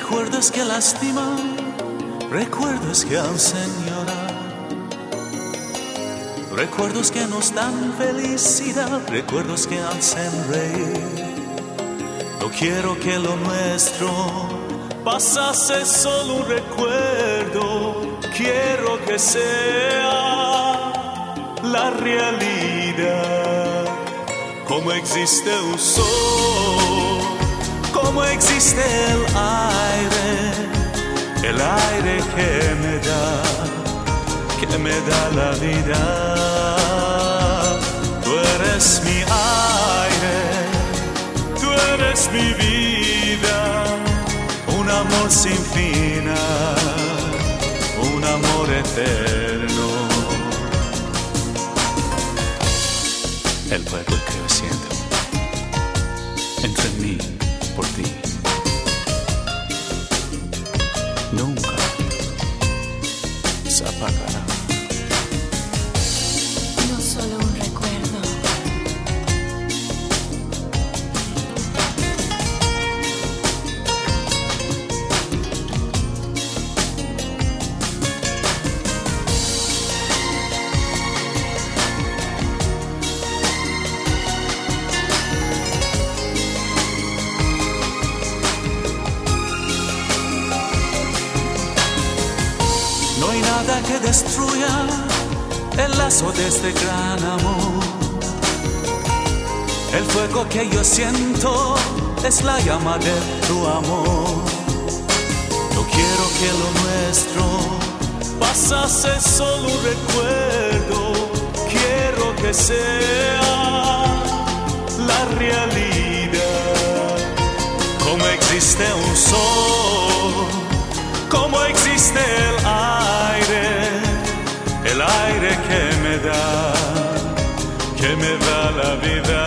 Recuerdos que lastiman, recuerdos que hacen llorar, recuerdos que nos dan felicidad, recuerdos que hacen reír. No quiero que lo nuestro pasase solo un recuerdo, quiero que sea la realidad. Como existe un sol, como existe el aire que me da la vida. Tú eres mi aire, tú eres mi vida, un amor sin final, un amor eterno. El fuego creciendo entre mí por ti. Nunca se apagará. No solo un recuerdo. No hay nada que destruya el lazo de este gran amor. El fuego que yo siento es la llama de tu amor. No quiero que lo nuestro pasase solo un recuerdo, quiero que sea la realidad. Como existe un sol, como existe el aire que me da la vida.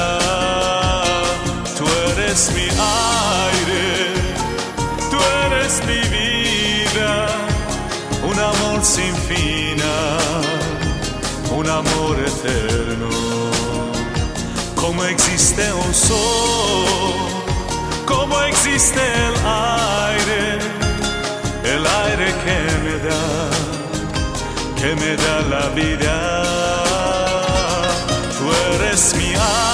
Tú eres mi aire, tú eres mi vida, un amor sin final, un amor eterno. Como existe un sol, como existe el aire que me da la vida. Tú eres mi alma.